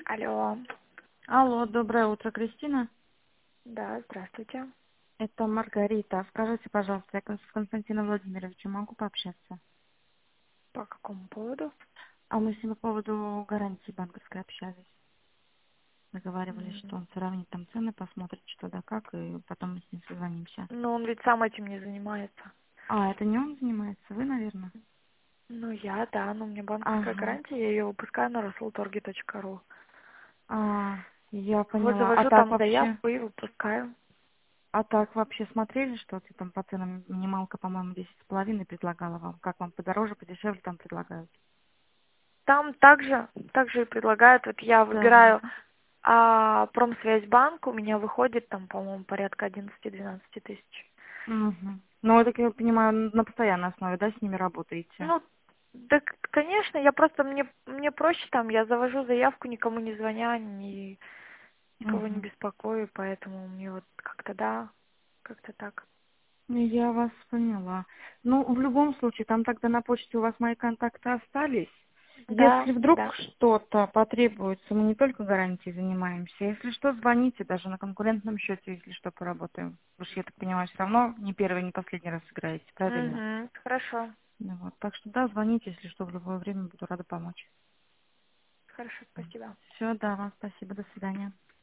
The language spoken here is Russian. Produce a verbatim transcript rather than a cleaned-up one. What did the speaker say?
Алло. Алло, доброе утро, Кристина. Да, здравствуйте. Это Маргарита. Скажите, пожалуйста, я с Константином Владимировичем могу пообщаться? По какому поводу? А мы с ним по поводу гарантии банковской общались. Договаривались, М, что он сравнит там цены, посмотрит, что да как, и потом мы с ним созвонимся. Ну, он ведь сам этим не занимается. А, это не он занимается, вы, наверное? Ну, я, да, но у меня банковская Ага. гарантия, я ее выпускаю на расселторги точка ру. А, я Вот поняла. А завожу так там вообще? заявку и выпускаю. А так вообще смотрели, что ты там по ценам? Минималка, по-моему, десять с половиной предлагала вам. Как вам подороже, подешевле там предлагают? Там также, также и предлагают, вот я Да. выбираю а, Промсвязьбанк, у меня выходит там, по-моему, порядка одиннадцать-двенадцать тысяч. Угу. Ну, вы, так я понимаю, на постоянной основе, да, с ними работаете? Ну, да, к- конечно, я просто, мне, мне проще там, я завожу заявку, никому не звоня, ни, никого не Угу. беспокою, поэтому мне вот как-то да, как-то так. Я вас поняла. Ну, в любом случае, там тогда на почте у вас мои контакты остались. Да, Если вдруг да. что-то потребуется, мы не только гарантией занимаемся. Если что, звоните, даже на конкурентном счете, если что, поработаем. Потому что, я так понимаю, все равно не первый, не последний раз играете, правильно? Угу, хорошо, Ну, вот. Так что да, звоните, если что, в любое время буду рада помочь. хорошо, спасибо. Все, да, вам спасибо, до свидания.